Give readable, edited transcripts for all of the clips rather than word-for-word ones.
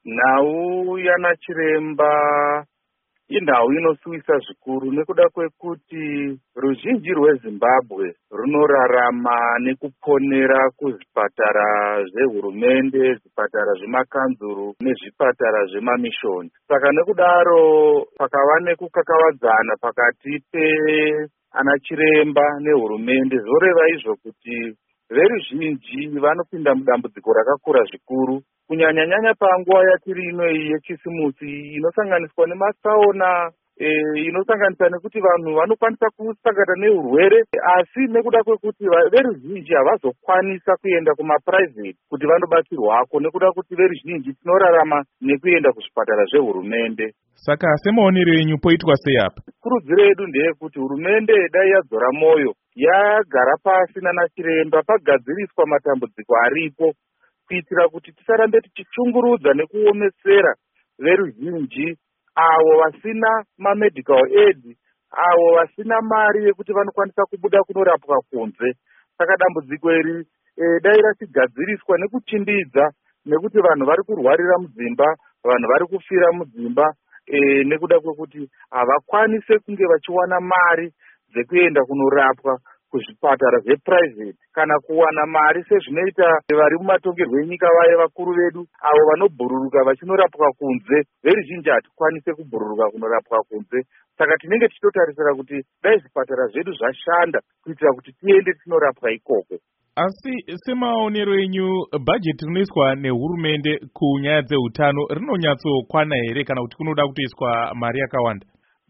Nhau yana chiremba inhau inosuwisa zvikuru nekuda kwekuti ruzhinji rweZimbabwe runorarama nekuponera kuzvipatara zvehurumende, zvipatara zvemakanzuru nezvipatara zvemamishoni. Saka nekudaro pakava nekukakavadzana pakati peana chiremba nehurumende, zvoreva izvo kuti veruzhinji vanopinda mudambudziko rakakura zvikuru, kunyanya-nyanya panguva yatiri inoyi yechisimusi inosanganiswa nematsaona, inosanganisa nekuti vanhu vanokwanisa kusangana neurwere, asi nekuda kwekuti veruzhinji havazokwanisa kuenda kumapuraivheti kuti vandobatsirwako, nekuda kuti veruzhinji tinorarama nekuenda kuzvipatara zvehurumende. Saka semaonero enyu poitwa sei apa? Kurudziro yedu ndeyekuti hurumende dai yadzora mwoyo, yagara pasi nana chiremba pagadziriswa matambudziko aripo, kuitira kuti tisarambe tichichungurudza nekuomesera veruzhinji avo vasina mamedical aid, avo vasina mari yekuti vanokwanisa kubuda kunorapwa kunze. Saka dambudziko iri dai rachigadziriswa nekuchimbidza, nekuti vanhu vari kurwarira mudzimba, vanhu vari kufira mudzimba, nekuda kwekuti havakwanise kunge vachiwana mari dzekuenda kunorapwa kuzvipatara zvepuraivheti, kana kuwana mari sezvinoita vari mumatongerwo enyika vaye vakuru vedu avo vanobhururuka vachinorapwa kunze. Veruzhinji hatikwanise kubhururuka kunorapwa kunze, saka tinenge tichitotarisira kuti dai zvipatara zvedu zvashanda kuitira kuti tiende tinorapwa ikoko. Asi semaonero enyu, bhajeti rinoiswa nehurumende kunyaya dzeutano rinonyatsokwana here kana kuti kunoda kutoiswa mari yakawanda?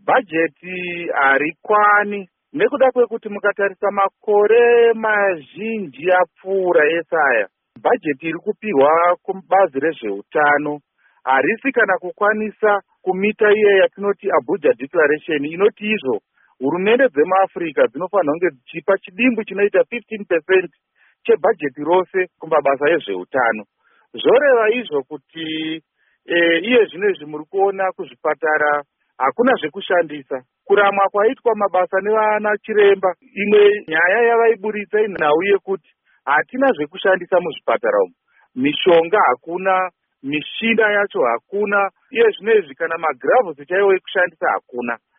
Bhajeti harikwani, nekuda kwekuti mukatarisa makore mazhinji apfuura esaya, bhajeti iri kupihwa kubazi rezveutano harisi kana kukwanisa kumita iye yatinoti Abuja Declaration, inoti izvo hurumende dzemuAfrica dzinofanira kunge dzichipa chidimbu chinoita 15% chebhajeti rose kumabasa ezveutano. Zvoreva izvo kuti iye zvinezvi muri kuona kuzvipatara hakuna zvekushandisa. Kuramwa kwaitwa mabasa nevana chiremba, imwe nyaya yavaiburitsa inhau yekuti hatina zvekushandisa muzvipatara umu. Mishonga hakuna, mishina yacho hakuna, iye zvinezvi kana magiravhusi chaiwo ekushandisa hakuna.